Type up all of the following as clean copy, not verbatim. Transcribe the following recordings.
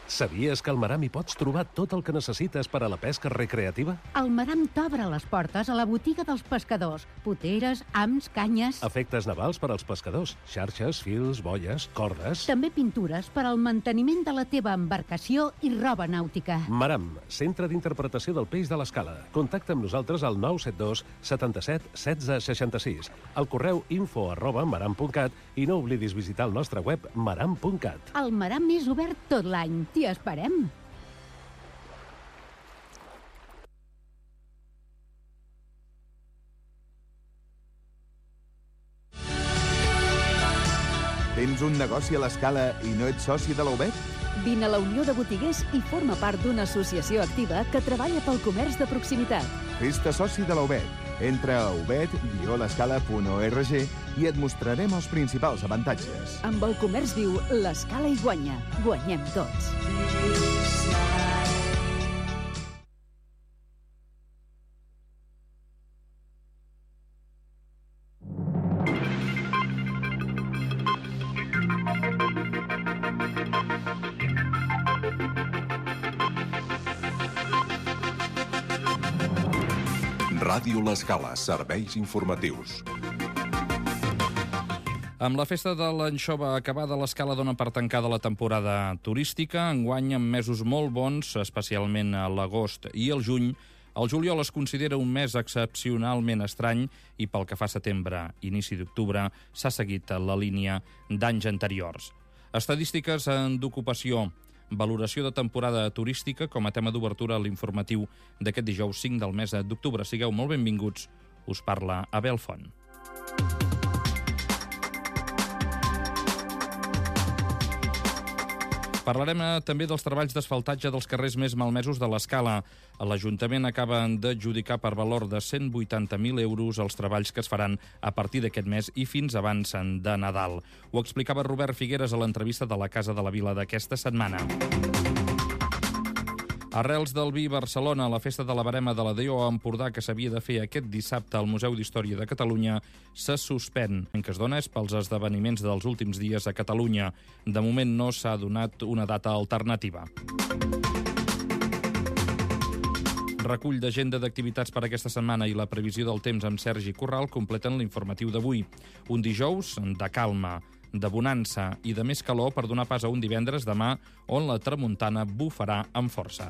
Sabies que al Maram hi pots trobar tot el que necessites per a la pesca recreativa? El Maram t'obre les portes a la botiga dels pescadors. Poteres, hams, canyes... Efectes navals per als pescadors. Xarxes, fils, boies, cordes... També pintures per al manteniment de la teva embarcació i roba nàutica. Maram, centre d'interpretació del peix de l'Escala. Contacta amb nosaltres al 972 77 16 66, al correu info@maram.cat i no oblidis visitar el nostre web maram.cat. El Maram és obert tot l'any. T'hi esperem. Tens un negoci a l'Escala i no ets soci de la UBET? Vine a la Unió de Botiguers i forma part d'una associació activa que treballa pel comerç de proximitat. Fes-te soci de la UBET. Entra a ubet-l'escala.org i et mostrarem els principals avantatges. Amb el comerç viu, l'Escala hi guanya. Guanyem tots. Ràdio L'Escala, serveis informatius. Amb la festa de l'anxova acabada, l'Escala dona per tancada la temporada turística. Enguany, amb mesos molt bons, especialment a l'agost i el juny, el juliol es considera un mes excepcionalment estrany i pel que fa a setembre, inici d'octubre, s'ha seguit la línia d'anys anteriors. Estadístiques d'ocupació, valoració de temporada turística com a tema d'obertura a l'informatiu d'aquest dijous 5 del mes d'octubre. Sigueu molt benvinguts. Us parla Abel Font. Parlarem també dels treballs d'asfaltatge dels carrers més malmesos de l'Escala. L'Ajuntament acaba d'adjudicar per valor de 180.000 euros els treballs que es faran a partir d'aquest mes i fins abans de Nadal. Ho explicava Robert Figueres a l'entrevista de la Casa de la Vila d'aquesta setmana. Arrels del vi Barcelona, la festa de la Verema de la Déu a Empordà, que s'havia de fer aquest dissabte al Museu d'Història de Catalunya, se suspèn. El que es dona és pels esdeveniments dels últims dies a Catalunya. De moment no s'ha donat una data alternativa. Recull d'agenda d'activitats per aquesta setmana i la previsió del temps amb Sergi Corral completen l'informatiu d'avui. Un dijous de calma, de bonança i de més calor per donar pas a un divendres demà on la tramuntana bufarà amb força.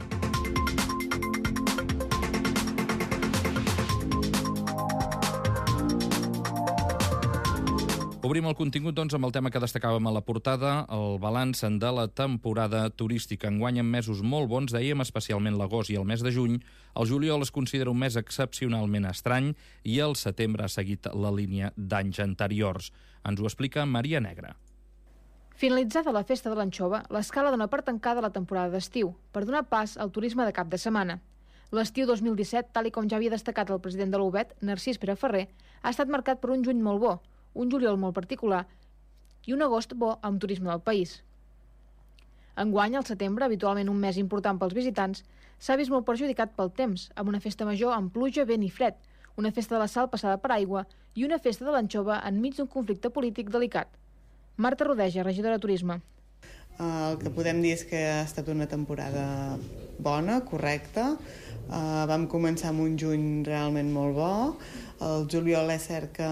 Obrim el contingut, doncs, amb el tema que destacàvem a la portada, el balanç de la temporada turística. Enguany, en mesos molt bons, dèiem, especialment l'agost i el mes de juny. El juliol es considera un mes excepcionalment estrany i el setembre ha seguit la línia d'anys anteriors. Ens ho explica Maria Negra. Finalitzada la festa de l'anxova, l'Escala dona per tancada la temporada d'estiu, per donar pas al turisme de cap de setmana. L'estiu 2017, tal com ja havia destacat el president de l'UBET, Narcís Pere Ferrer, ha estat marcat per un juny molt bo, un juliol molt particular i un agost bo amb turisme del país. Enguany, al setembre, habitualment un mes important pels visitants, s'ha vist molt perjudicat pel temps, amb una festa major amb pluja, vent i fred, una festa de la sal passada per aigua i una festa de l'anxova enmig d'un conflicte polític delicat. Marta Rodeja, regidora de Turisme. El que podem dir és que ha estat una temporada bona, correcta. Vam començar amb un juny realment molt bo. El juliol és cert que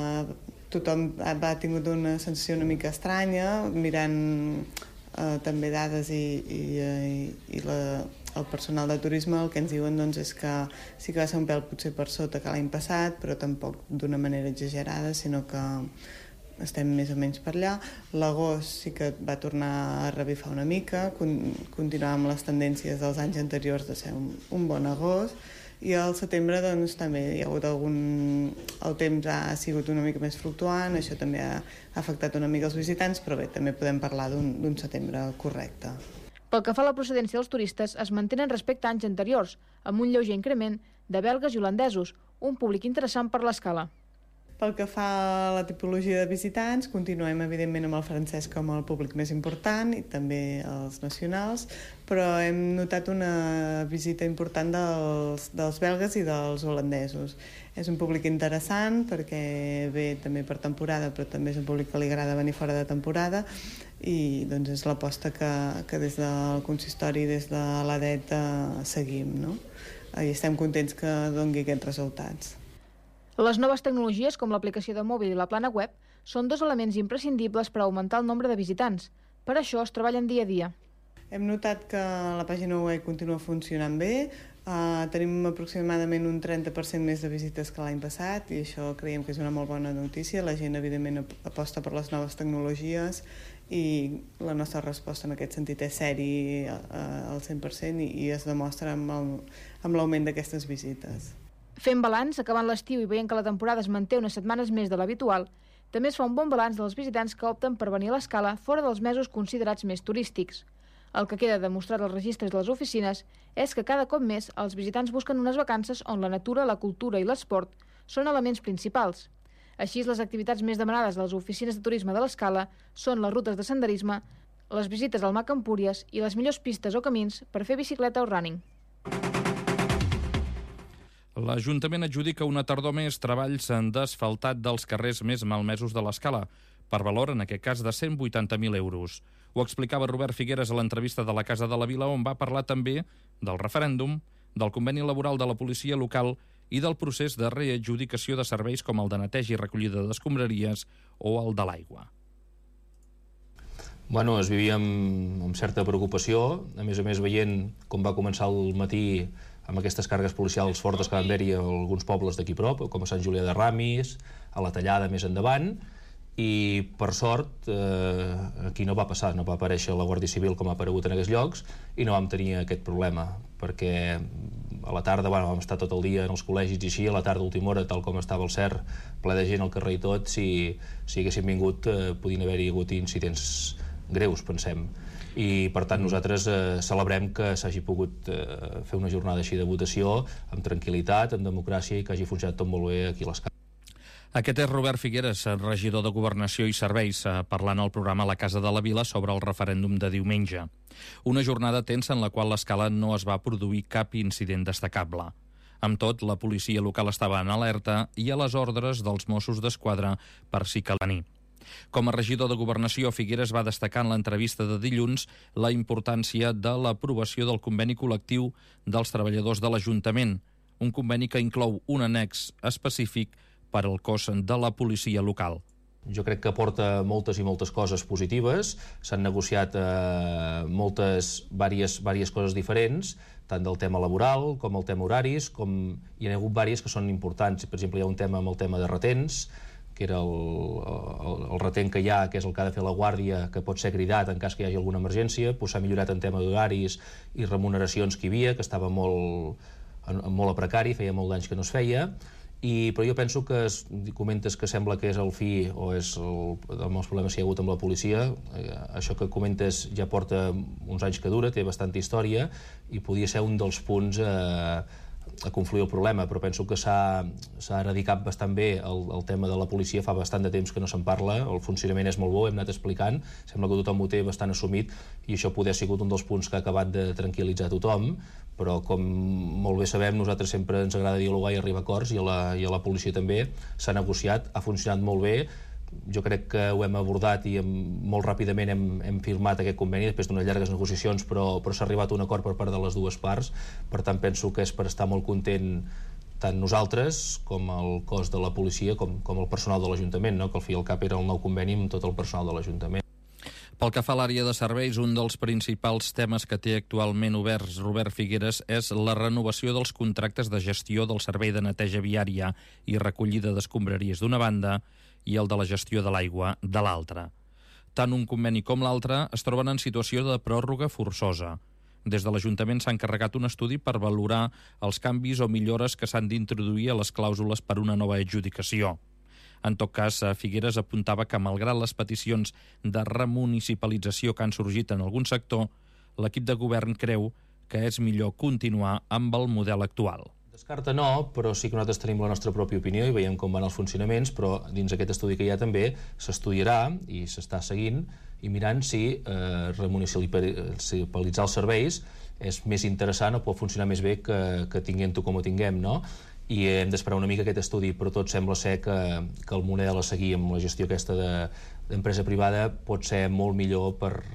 tothom ha tingut una sensació una mica estranya, mirant també dades i el personal de turisme. El que ens diuen doncs, és que sí que va ser un pèl potser per sota que l'any passat, però tampoc d'una manera exagerada, sinó que estem més o menys per allà. L'agost sí que va tornar a revifar una mica, continuar amb les tendències dels anys anteriors de ser un bon agost, i al setembre doncs, també hi ha hagut el temps ha sigut una mica més fluctuant, això també ha afectat una mica els visitants, però bé, també podem parlar d'un setembre correcte. Pel que fa a la procedència dels turistes, es mantenen respecte a anys anteriors, amb un lleuger increment de belgues i holandesos, un públic interessant per l'Escala. Pel que fa a la tipologia de visitants, continuem evidentment amb el francès com el públic més important i també els nacionals, però hem notat una visita important dels belgues i dels holandesos. És un públic interessant perquè ve també per temporada, però també és un públic que li agrada venir fora de temporada i doncs és l'aposta que des del consistori, des de l'ADET seguim, no? I estem contents que doni aquests resultats. Les noves tecnologies, com l'aplicació de mòbil i la plana web, són 2 elements imprescindibles per augmentar el nombre de visitants. Per això es treballen dia a dia. Hem notat que la pàgina web continua funcionant bé, tenim aproximadament un 30% més de visites que l'any passat i això creiem que és una molt bona notícia. La gent, evidentment, aposta per les noves tecnologies i la nostra resposta en aquest sentit és seri al 100% i es demostra amb l'augment d'aquestes visites. Fent balanç, acabant l'estiu i veient que la temporada es manté unes setmanes més de l'habitual, també es fa un bon balanç dels visitants que opten per venir a l'Escala fora dels mesos considerats més turístics. El que queda demostrat als registres de les oficines és que cada cop més els visitants busquen unes vacances on la natura, la cultura i l'esport són elements principals. Així, les activitats més demanades de les oficines de turisme de l'Escala són les rutes de senderisme, les visites al Mac Empúries i les millors pistes o camins per fer bicicleta o running. L'Ajuntament adjudica una tardor més treballs d'asfaltat dels carrers més malmesos de l'Escala, per valor, en aquest cas, de 180.000 euros. Ho explicava Robert Figueres a l'entrevista de la Casa de la Vila, on va parlar també del referèndum, del conveni laboral de la policia local i del procés de readjudicació de serveis com el de neteja i recollida d'escombraries o el de l'aigua. Bueno, es vivia amb certa preocupació, a més veient com va començar el matí amb aquestes càrregues policials fortes que van haver-hi a alguns pobles d'aquí prop, com a Sant Julià de Ramis, a la Tallada més endavant, i per sort aquí no va passar, no va aparèixer la Guàrdia Civil com ha aparegut en aquests llocs i no vam tenir aquest problema, perquè a la tarda vam estar tot el dia en els col·legis i així, a la tarda, última hora, tal com estava el CER, ple de gent al carrer i tot, si haguessin vingut podien haver-hi hagut incidents greus, pensem. I per tant nosaltres celebrem que s'hagi pogut fer una jornada així de votació amb tranquil·litat, amb democràcia i que hagi funcionat tot molt bé aquí a l'Escala. Aquest és Robert Figueres, regidor de Governació i Serveis, parlant al programa La Casa de la Vila sobre el referèndum de diumenge. Una jornada tensa en la qual l'Escala no es va produir cap incident destacable. Amb tot, la policia local estava en alerta i a les ordres dels Mossos d'Esquadra per si cal venir. Com a regidor de Governació, Figueres va destacar en l'entrevista de dilluns la importància de l'aprovació del conveni col·lectiu dels treballadors de l'Ajuntament, un conveni que inclou un annex específic per al cos de la policia local. Jo crec que aporta moltes i moltes coses positives, s'han negociat diverses coses diferents, tant del tema laboral com el tema horaris, com hi ha hagut diverses que són importants. Per exemple, hi ha un tema amb el tema de retens, que era el retent que hi ha, que és el que ha de fer la guàrdia, que pot ser cridat en cas que hi hagi alguna emergència, doncs s'ha millorat en tema d'horaris i remuneracions que hi havia, que estava molt a precari, feia molt d'anys que no es feia, però jo penso que comentes que sembla que és el fi o és dels problemes que hi ha hagut amb la policia. Això que comentes ja porta uns anys que dura, té bastanta història i podia ser un dels punts a confluir el problema, però penso que s'ha erradicat bastant bé el tema de la policia, fa bastant de temps que no se'n parla, el funcionament és molt bo, hem anat explicant, sembla que tothom ho té bastant assumit i això poder ha sigut un dels punts que ha acabat de tranquil·litzar tothom, però com molt bé sabem, nosaltres sempre ens agrada dialogar i arribar a acords i a la policia també s'ha negociat, ha funcionat molt bé. Jo crec que ho hem abordat i molt ràpidament hem firmat aquest conveni després d'unes llargues negociacions, però s'ha arribat a un acord per part de les dues parts. Per tant, penso que és per estar molt content tant nosaltres com el cos de la policia com el personal de l'Ajuntament, no? Que al fi i al cap era el nou conveni amb tot el personal de l'Ajuntament. Pel que fa a l'àrea de serveis, un dels principals temes que té actualment oberts Robert Figueres és la renovació dels contractes de gestió del servei de neteja viària i recollida d'escombraries d'una banda i el de la gestió de l'aigua de l'altra. Tant un conveni com l'altre es troben en situació de pròrroga forçosa. Des de l'Ajuntament s'ha encarregat un estudi per valorar els canvis o millores que s'han d'introduir a les clàusules per una nova adjudicació. En tot cas, Figueres apuntava que, malgrat les peticions de remunicipalització que han sorgit en algun sector, l'equip de govern creu que és millor continuar amb el model actual. Descarta no, però sí que nosaltres tenim la nostra pròpia opinió i veiem com van els funcionaments, però dins aquest estudi que hi ha també s'estudiarà i s'està seguint i mirant si remunicipalitzar els serveis és més interessant o pot funcionar més bé que tinguem-ho com ho tinguem, no? i hem d'esperar una mica aquest estudi, però tot sembla ser que el model a seguir amb la gestió aquesta d'empresa privada pot ser molt millor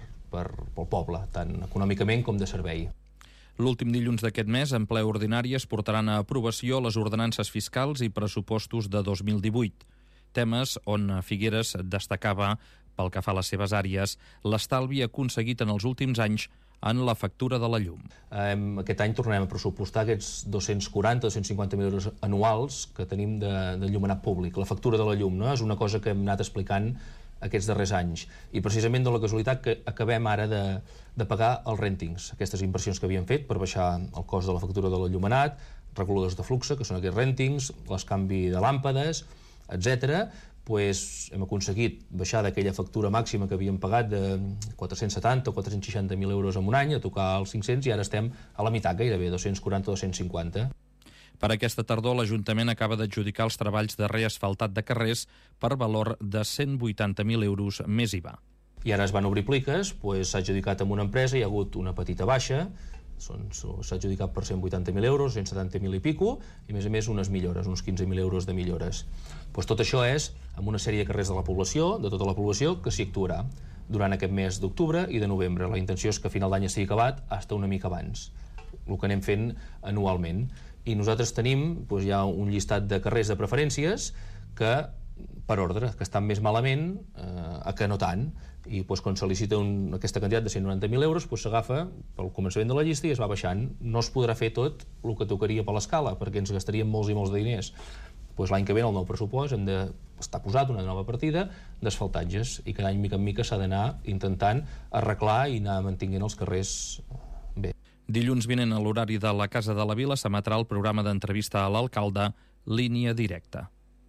pel poble, tant econòmicament com de servei. L'últim dilluns d'aquest mes, en ple ordinari, es portaran a aprovació les ordenances fiscals i pressupostos de 2018. Temes on Figueres destacava, pel que fa a les seves àrees, l'estalvi aconseguit en els últims anys en la factura de la llum. Aquest any tornarem a pressupostar aquests 240-250.000 euros anuals que tenim de llumenat públic. La factura de la llum, no? És una cosa que hem anat explicant aquests darrers anys. I precisament de la casualitat que acabem ara de pagar els rèntings, aquestes inversions que havíem fet per baixar el cost de la factura de l'enllumenat, reguladors de flux, que són aquests rèntings, l'escanvi de làmpades, etc. Hem aconseguit baixar d'aquella factura màxima que havíem pagat de 470 o 460.000 euros en un any a tocar els 500 i ara estem a la meitat, gairebé 240-250. Per aquesta tardor, l'Ajuntament acaba d'adjudicar els treballs de reasfaltat de carrers per valor de 180.000 euros més IVA. I ara es van obrir pliques, s'ha adjudicat amb una empresa, hi ha hagut una petita baixa, s'ha adjudicat per 180.000 euros, 170.000 i pico, i a més unes millores, uns 15.000 euros de millores. Tot això és amb una sèrie de carrers de la població, de tota la població, que s'hi actuarà durant aquest mes d'octubre i de novembre. La intenció és que a final d'any estigui acabat fins una mica abans, el que anem fent anualment. I nosaltres tenim ja un llistat de carrers de preferències que, per ordre, que estan més malament que no tant. I quan se licita aquesta quantitat de 190.000 euros s'agafa pel començament de la llista i es va baixant. No es podrà fer tot el que tocaria per l'escala, perquè ens gastaríem molts i molts de diners. L'any que ve, en el nou pressupost, hem d'estar posat una nova partida d'asfaltatges i cada any, mica en mica, s'ha d'anar intentant arreglar i anar mantenint els carrers bé. Dilluns vinent, a l'horari de la Casa de la Vila, s'emetrà el programa d'entrevista a l'alcalde Línia Directa.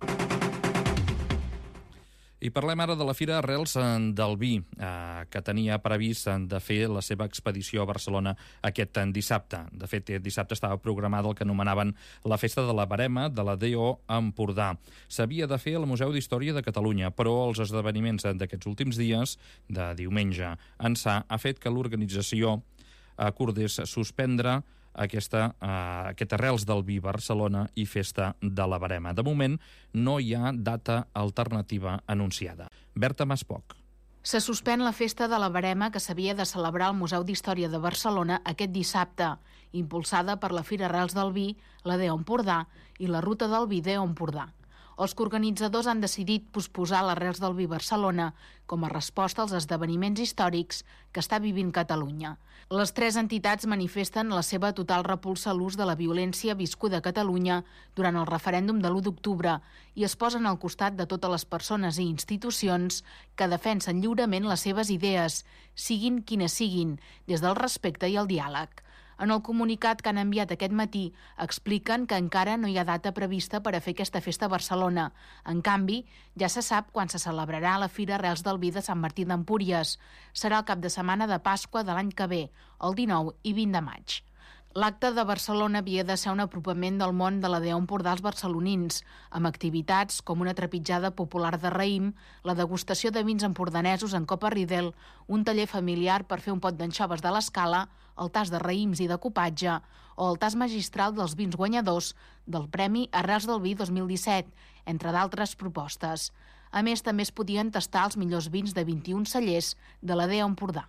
I parlem ara de la Fira Arrels del Vi, que tenia previst de fer la seva expedició a Barcelona aquest dissabte. De fet, dissabte estava programada el que anomenaven la Festa de la Verema de la DO Empordà. S'havia de fer al Museu d'Història de Catalunya, però els esdeveniments d'aquests últims dies, de diumenge ençà, ha fet que l'organització acordés suspendre aquest Arrels del Vi Barcelona i Festa de la Verema. De moment, no hi ha data alternativa anunciada. Berta Maspoc. Se suspèn la Festa de la Verema que s'havia de celebrar al Museu d'Història de Barcelona aquest dissabte, impulsada per la Fira Arrels del Vi, la DO Empordà i la Ruta del Vi DO Empordà. Els coorganitzadors han decidit posposar l'Arrels del Vi Barcelona com a resposta als esdeveniments històrics que està vivint Catalunya. Les tres entitats manifesten la seva total repulsa a l'ús de la violència viscuda a Catalunya durant el referèndum de l'1 d'octubre i es posen al costat de totes les persones i institucions que defensen lliurement les seves idees, siguin quines siguin, des del respecte i el diàleg. En el comunicat que han enviat aquest matí expliquen que encara no hi ha data prevista per a fer aquesta festa a Barcelona. En canvi, ja se sap quan se celebrarà la Fira Arrels del Vi de Sant Martí d'Empúries. Serà el cap de setmana de Pasqua de l'any que ve, el 19 i 20 de maig. L'acte de Barcelona havia de ser un apropament del món de la DO Empordà als barcelonins, amb activitats com una trepitjada popular de raïm, la degustació de vins empordanesos en copa Riedel, un taller familiar per fer un pot d'anxoves de l'Escala, el tas de raïms i de copatge o el tas magistral dels vins guanyadors del Premi Arrels del Vi 2017, entre d'altres propostes. A més, també es podien tastar els millors vins de 21 cellers de la DO Empordà.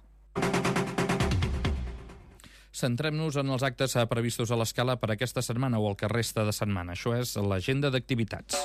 Centrem-nos en els actes previstos a l'Escala per aquesta setmana o el que resta de setmana. Això és l'agenda d'activitats.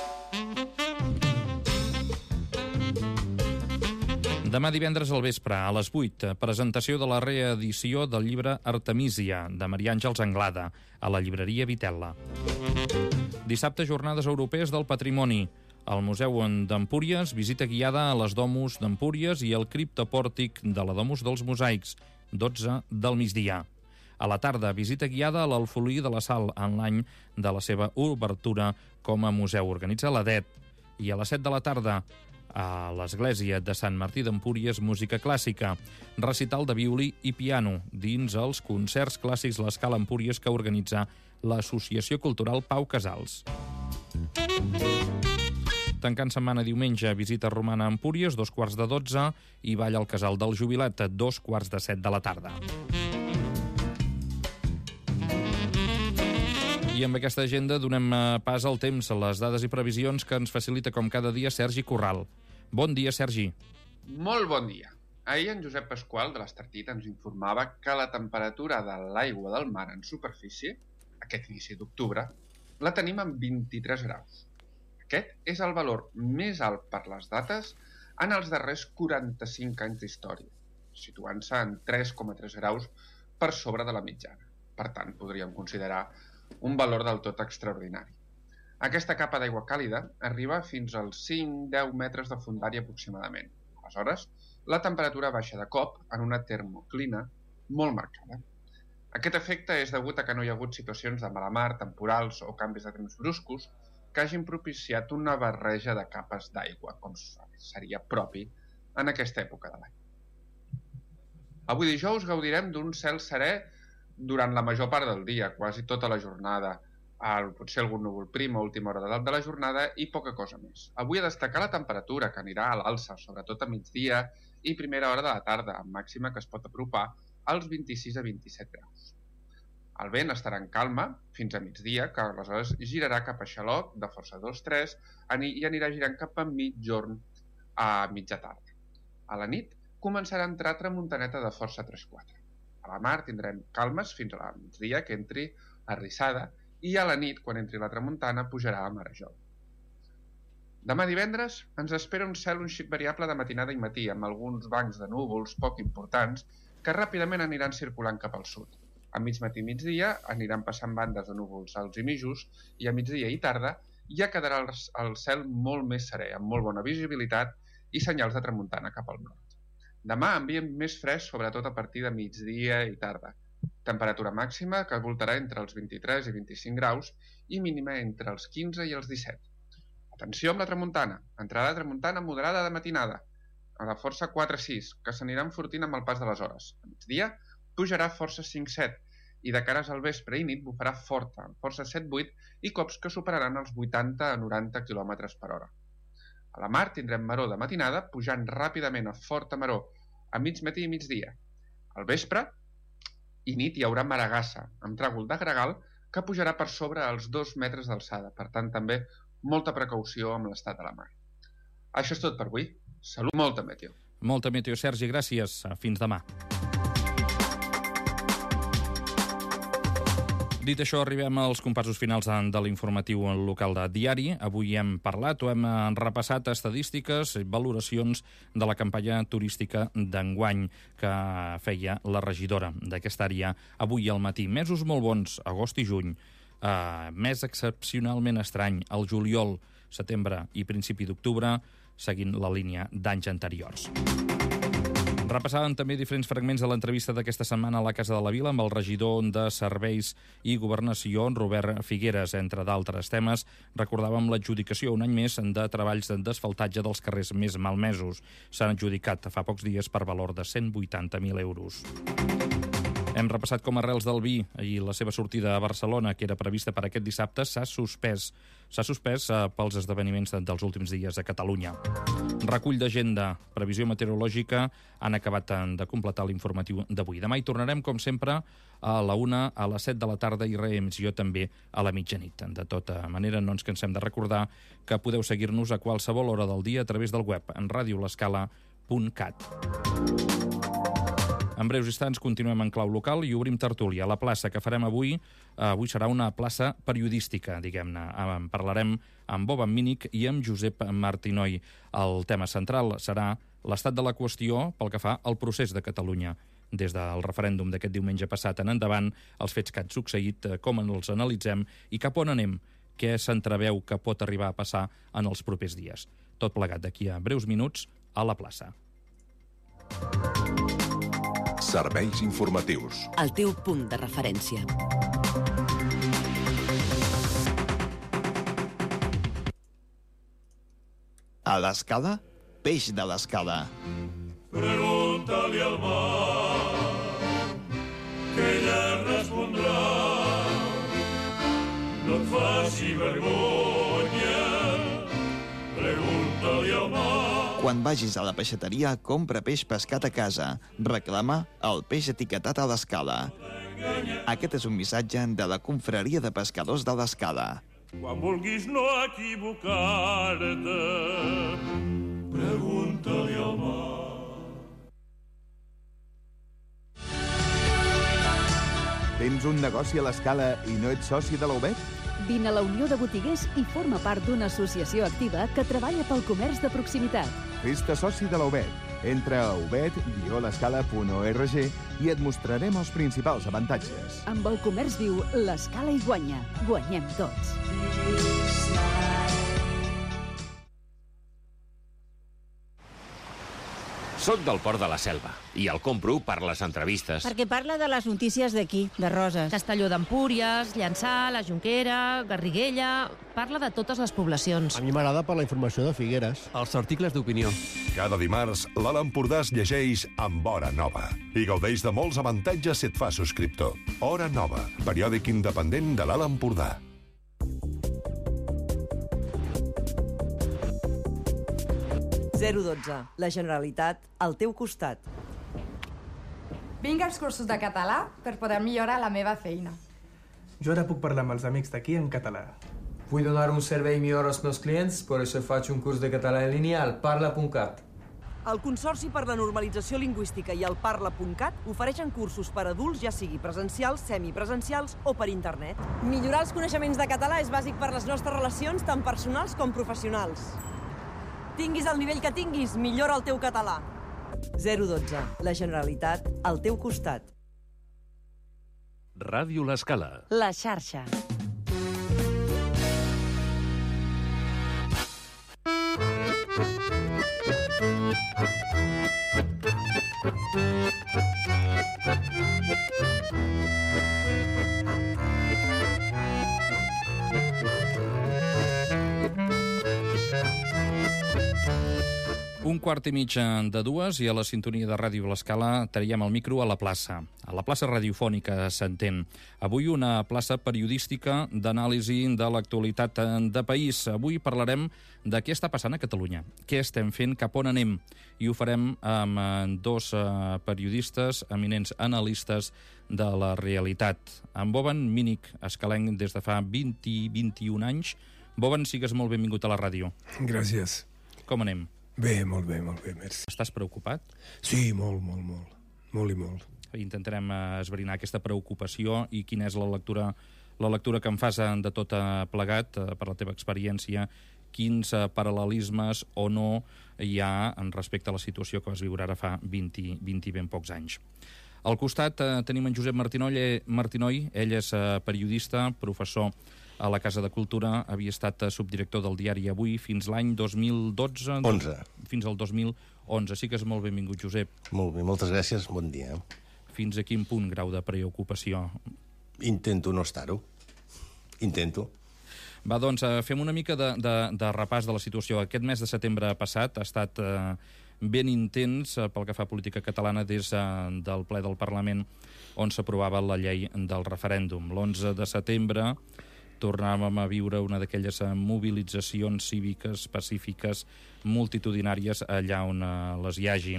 Demà divendres al vespre, a les 8, presentació de la reedició del llibre Artemísia, de Maria Àngels Anglada, a la llibreria Vitella. Dissabte, jornades europees del patrimoni. Al Museu d'Empúries, visita guiada a les Domus d'Empúries i el criptopòrtic de la Domus dels Mosaics, 12 del migdia. A la tarda, visita guiada a l'Alfolí de la Sal en l'any de la seva obertura com a museu. Organitza la DET. I a les 7 de la tarda, a l'Església de Sant Martí d'Empúries, música clàssica, recital de violí i piano dins els concerts clàssics l'Escala Empúries que organitza l'Associació Cultural Pau Casals. Tancant setmana diumenge, visita romana a Empúries, 2:45, i ball al Casal del Jubilat, 2:45 de la tarda. I I amb aquesta agenda donem pas al temps, a les dades i previsions que ens facilita com cada dia Sergi Corral. Bon dia, Sergi. Molt bon dia. Ahir en Josep Pasqual de l'Estartit ens informava que la temperatura de l'aigua del mar en superfície, aquest inici d'octubre, la tenim en 23 graus. Aquest és el valor més alt per les dates en els darrers 45 anys d'història, situant-se en 3,3 graus per sobre de la mitjana. Per tant, podríem considerar un valor del tot extraordinari. Aquesta capa d'aigua càlida arriba fins als 5-10 metres de fondària aproximadament. Aleshores, la temperatura baixa de cop en una termoclina molt marcada. Aquest efecte és degut a que no hi ha hagut situacions de mala mar, temporals o canvis de temps bruscos que hagin propiciat una barreja de capes d'aigua, com seria propi en aquesta època de l'any. Avui dijous gaudirem d'un cel serè durant la major part del dia, quasi tota la jornada, potser algun núvol prim a última hora de la jornada i poca cosa més. Avui a destacar la temperatura, que anirà a l'alça, sobretot a migdia i primera hora de la tarda, amb màxima que es pot apropar als 26 a 27 graus. El vent estarà en calma fins a migdia, que aleshores girarà cap a xaloc de força 2-3 i anirà girant cap a mitjorn a mitja tarda. A la nit començarà a entrar tramuntaneta de força 3-4. A la mar tindrem calmes fins a la migdia, que entri a rissada, i a la nit, quan entri la tramuntana, pujarà a marejol. Demà divendres ens espera un cel un xic variable de matinada i matí, amb alguns bancs de núvols poc importants que ràpidament aniran circulant cap al sud. A mig matí i migdia aniran passant bandes de núvols alts i mitjos i a migdia i tarda ja quedarà el cel molt més serè, amb molt bona visibilitat i senyals de tramuntana cap al nord. Demà ambient més fresc, sobretot a partir de migdia i tarda. Temperatura màxima que voltarà entre els 23 i 25 graus i mínima entre els 15 i els 17. Atenció amb la tramuntana. Entrarà tramuntana moderada de matinada, a la força 4-6, que s'anirà enfortint amb el pas de les hores. A migdia pujarà força 5-7 i de cares al vespre i nit bufarà forta, força 7-8 i cops que superaran els 80 a 90 km per hora. A la mar tindrem maror de matinada, pujant ràpidament a forta maror a mig matí i migdia. Al vespre i nit hi haurà maragassa, amb tràgol de gregal, que pujarà per sobre els 2 metres d'alçada. Per tant, també molta precaució amb l'estat de la mar. Això és tot per avui. Salut, molta meteo. Molta meteo, Sergi, gràcies. Fins demà. Dit això, arribem als compassos finals de l'informatiu local de diari. Avui hem parlat o hem repassat estadístiques i valoracions de la campanya turística d'enguany que feia la regidora d'aquesta àrea avui al matí. Mesos molt bons, agost i juny. Mes excepcionalment estrany, el juliol, setembre i principi d'octubre, seguint la línia d'anys anteriors. Repassàvem també diferents fragments de l'entrevista d'aquesta setmana a la Casa de la Vila amb el regidor de Serveis i Governació, Robert Figueres. Entre d'altres temes, recordàvem l'adjudicació un any més de treballs d'asfaltatge dels carrers més malmesos. S'han adjudicat fa pocs dies per valor de 180.000 euros. Hem repassat com Arrels del Vi i la seva sortida a Barcelona, que era prevista per aquest dissabte, s'ha suspès. S'ha suspès pels esdeveniments dels últims dies a Catalunya. Recull d'agenda, previsió meteorològica, han acabat de completar l'informatiu d'avui. Demà hi tornarem, com sempre, a la 1, a les 7 de la tarda i reemissió també a la mitjanit. De tota manera, no ens cansem de recordar que podeu seguir-nos a qualsevol hora del dia a través del web en radiolescala.cat. En breus instants continuem en clau local i obrim tertúlia. La plaça que farem avui serà una plaça periodística, diguem-ne. En parlarem amb Bob Mínic i amb Josep Martinoi. El tema central serà l'estat de la qüestió pel que fa al procés de Catalunya. Des del referèndum d'aquest diumenge passat en endavant, els fets que han succeït, com els analitzem i cap on anem, què s'entreveu que pot arribar a passar en els propers dies. Tot plegat d'aquí a breus minuts a la plaça. Serveis informatius. El teu punt de referència. A l'Escala, peix de l'Escala. Pregunta-li al mar, que ella respondrà. No et faci vergonya, pregunta-li al mar. Quan vagis a la peixateria, compra peix pescat a casa. Reclama el peix etiquetat a l'Escala. Aquest és un missatge de la Confraria de Pescadors de l'Escala. Quan vulguis no equivocar-te, pregunta-li al mar. Tens un negoci a l'Escala i no ets soci de la UBET? Vine a la Unió de Botiguers i forma part d'una associació activa que treballa pel comerç de proximitat. Fes-te soci de la UBET. Entra a ubet-l'escala.org i et mostrarem els principals avantatges. Amb el comerç viu, l'Escala hi guanya. Guanyem tots. Soc del Port de la Selva i el compro per les entrevistes. Perquè parla de les notícies d'aquí, de Roses. Castelló d'Empúries, Llançà, la Jonquera, Garriguella... Parla de totes les poblacions. A mi m'agrada per la informació de Figueres. Els articles d'opinió. Cada dimarts, l'Alt Empordà es llegeix amb Hora Nova i gaudeix de molts avantatges si et fa subscriptor. Hora Nova, periòdic independent de l'Alt Empordà. La Generalitat al teu costat. Vinc als cursos de català per poder millorar la meva feina. Jo ara puc parlar amb els amics d'aquí en català. Vull donar un servei millor als meus clients, per això faig un curs de català en línia al parla.cat. El Consorci per la Normalització Lingüística i el Parla.cat ofereixen cursos per a adults, ja sigui presencials, semipresencials o per internet. Millorar els coneixements de català és bàsic per les nostres relacions, tant personals com professionals. Tinguis el nivell que tinguis, millora el teu català. 012. La Generalitat al teu costat. Ràdio L'Escala. La xarxa. Un quart i mig de dues i a la sintonia de Ràdio L'Escala traiem el micro a la plaça radiofònica, s'entén. Avui una plaça periodística d'anàlisi de l'actualitat de país. Avui parlarem de què està passant a Catalunya, què estem fent, cap on anem, i ho farem amb dos periodistes, eminents analistes de la realitat. En Boban Mínic, escalenc des de fa 20-21 anys. Boban, sigues molt benvingut a la ràdio. Gràcies. Com anem? Bé, molt bé, merci. Estàs preocupat? Sí, molt. Molt i molt. Intentarem esbrinar aquesta preocupació i quina és la lectura que en fas de tot plegat, per la teva experiència, quins paral·lelismes o no hi ha respecte a la situació que vas viure ara fa 20 i ben pocs anys. Al costat tenim en Josep Martinoy, ell és periodista, professor a la Casa de Cultura, havia estat subdirector del diari Avui fins l'any 2012... 11. Fins al 2011. Sí que és molt benvingut, Josep. Molt bé, moltes gràcies, bon dia. Fins a quin punt grau de preocupació? Intento no estar-ho. Intento. Va, doncs, fem una mica de repàs de la situació. Aquest mes de setembre passat ha estat ben intens pel que fa a política catalana des del ple del Parlament on s'aprovava la llei del referèndum. L'11 de setembre tornàvem a viure una d'aquelles mobilitzacions cíviques, pacífiques, multitudinàries allà on les hi hagi.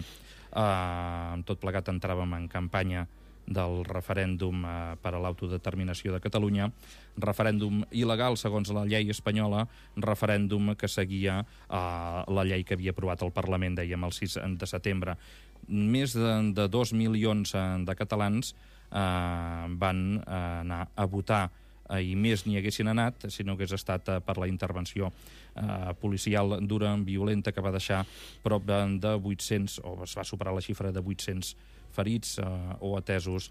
Amb tot plegat entràvem en campanya del referèndum per a l'autodeterminació de Catalunya, referèndum il·legal segons la llei espanyola, referèndum que seguia la llei que havia aprovat el Parlament, dèiem, el 6 de setembre. Més de 2 milions de catalans van anar a votar i més n'hi haguessin anat si no hagués estat per la intervenció policial dura, violenta, que va deixar prop de 800, o es va superar la xifra de 800 ferits o atesos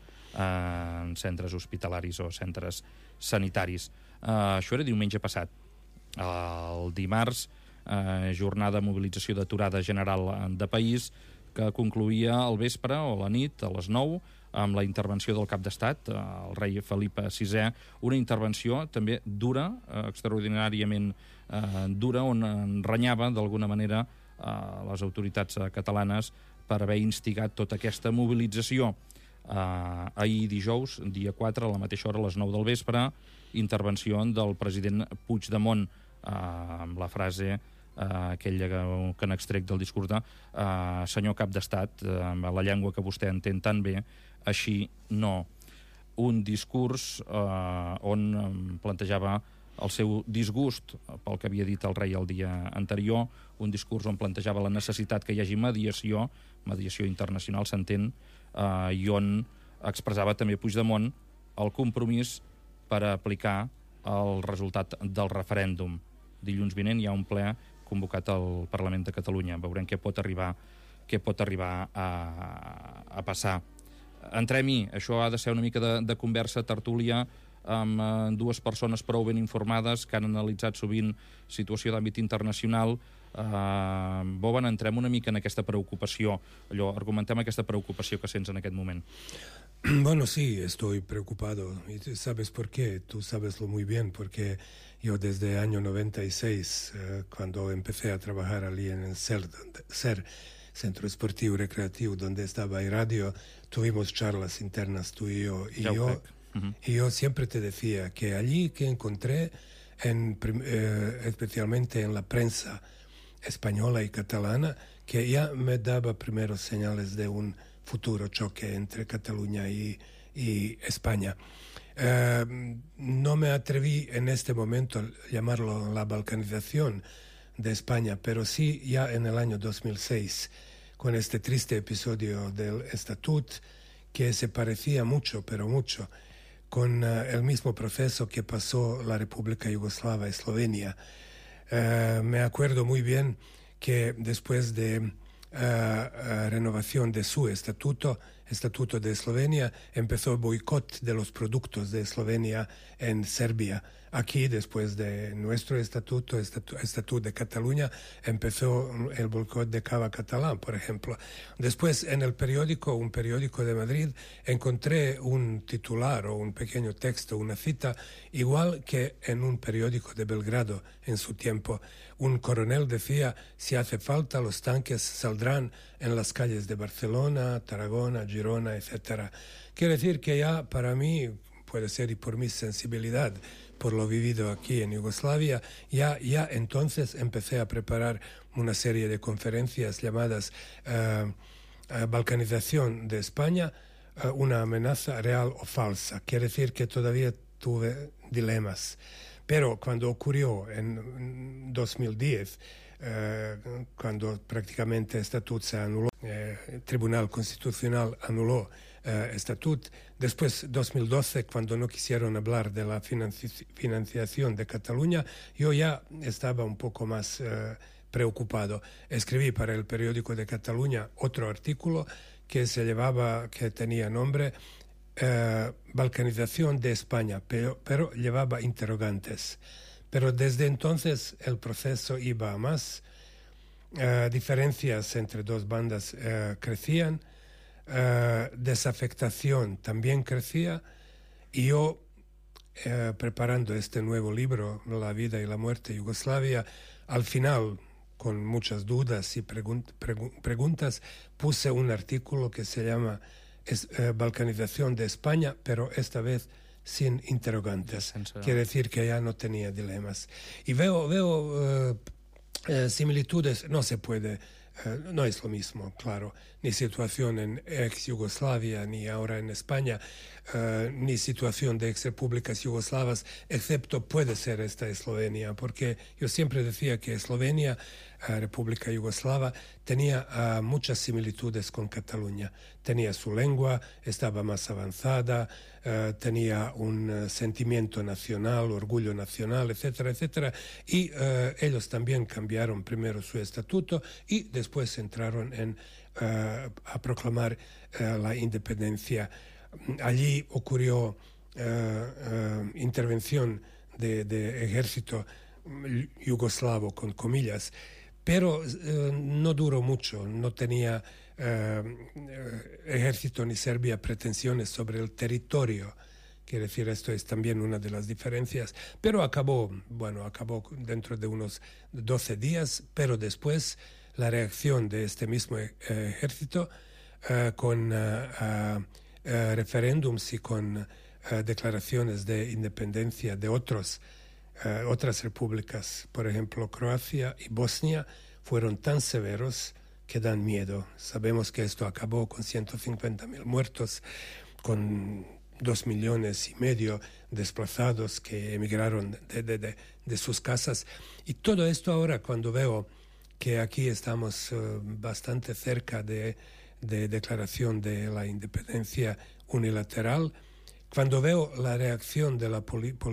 en centres hospitalaris o centres sanitaris. Això era diumenge passat. El dimarts, jornada de mobilització d'aturada general de país, que concloïa al vespre o a la nit, a les 9, amb la intervenció del cap d'estat, el rei Felip VI, una intervenció també dura, extraordinàriament dura, on renyava d'alguna manera les autoritats catalanes per haver instigat tota aquesta mobilització. Ahir dijous, dia 4, a la mateixa hora, a les 9 del vespre, intervenció del president Puigdemont amb la frase aquell que n'extrec del discurs de senyor cap d'estat, amb la llengua que vostè entén tan bé, així no. Un discurs on plantejava el seu disgust pel que havia dit el rei el dia anterior, un discurs on plantejava la necessitat que hi hagi mediació internacional, s'entén, i on expressava també Puigdemont el compromís per aplicar el resultat del referèndum. Dilluns vinent hi ha un ple convocat al Parlament de Catalunya. Veurem què pot arribar a passar. Entrem-hi, això ha de ser una mica de conversa, tertúlia, amb dues persones prou ben informades que han analitzat sovint situació d'àmbit internacional. Boban, entrem una mica en aquesta preocupació. Argumentem aquesta preocupació que sents en aquest moment. Bueno, sí, estoy preocupado. ¿Y sabes por qué? Tú sabeslo muy bien, porque yo desde el año 96, cuando empecé a trabajar allí en el SER, Centro Esportivo Recreativo, donde estaba el radio, tuvimos charlas internas tú y yo. Y yo siempre te decía que allí que encontré, especialmente en la prensa española y catalana, que ya me daba primeros señales de un futuro choque entre Cataluña y España. No me atreví en este momento a llamarlo la balcanización de España, pero sí ya en el año 2006, con este triste episodio del Estatut, que se parecía mucho, pero mucho, con el mismo proceso que pasó la República Yugoslava, Eslovenia. Me acuerdo muy bien que después de renovación de su estatuto de Eslovenia, empezó el boicot de los productos de Eslovenia en Serbia. Aquí, después de nuestro estatuto de Cataluña, empezó el boicot de cava catalán, por ejemplo. Después, en un periódico de Madrid, encontré un titular o un pequeño texto, una cita, igual que en un periódico de Belgrado en su tiempo. Un coronel decía, si hace falta, los tanques saldrán en las calles de Barcelona, Tarragona, Girona, etc. Quiere decir que ya para mí, puede ser y por mi sensibilidad, por lo vivido aquí en Yugoslavia, ya entonces empecé a preparar una serie de conferencias llamadas Balcanización de España, una amenaza real o falsa. Quiere decir que todavía tuve dilemas. Pero cuando ocurrió en 2010, cuando prácticamente Estatut se anuló, el Tribunal Constitucional anuló Estatut, después 2012, cuando no quisieron hablar de la financiación de Cataluña, yo ya estaba un poco más preocupado. Escribí para el periódico de Cataluña otro artículo que tenía nombre Balcanización de España, pero llevaba interrogantes. Pero desde entonces el proceso iba a más, diferencias entre dos bandas crecían, desafectación también crecía, y yo, preparando este nuevo libro, La vida y la muerte de Yugoslavia, al final, con muchas dudas y preguntas, puse un artículo que se llama Balcanización de España, pero esta vez sin interrogantes. Quiere decir que ya no tenía dilemas. Y veo similitudes, no se puede, no es lo mismo, claro, ni situación en ex-Yugoslavia, ni ahora en España, ni situación de ex-repúblicas yugoslavas, excepto puede ser esta Eslovenia, porque yo siempre decía que Eslovenia, República Yugoslava, tenía muchas similitudes con Cataluña. Tenía su lengua, estaba más avanzada, tenía un sentimiento nacional, orgullo nacional, etcétera, etcétera. Y ellos también cambiaron primero su estatuto y después entraron a proclamar la independencia. Allí ocurrió intervención de ejército yugoslavo, con comillas, pero no duró mucho. No tenía ejército ni Serbia pretensiones sobre el territorio. Quiere decir, esto es también una de las diferencias. Pero acabó dentro de unos 12 días, pero después la reacción de este mismo ejército con referéndums y con declaraciones de independencia de otros otras repúblicas, por ejemplo Croacia y Bosnia, fueron tan severos que dan miedo. Sabemos que esto acabó con 150.000 muertos, con 2,5 millones desplazados que emigraron de sus casas. Y todo esto ahora, cuando veo que aquí estamos bastante cerca de declaración de la independencia unilateral, cuando veo la reacción de la política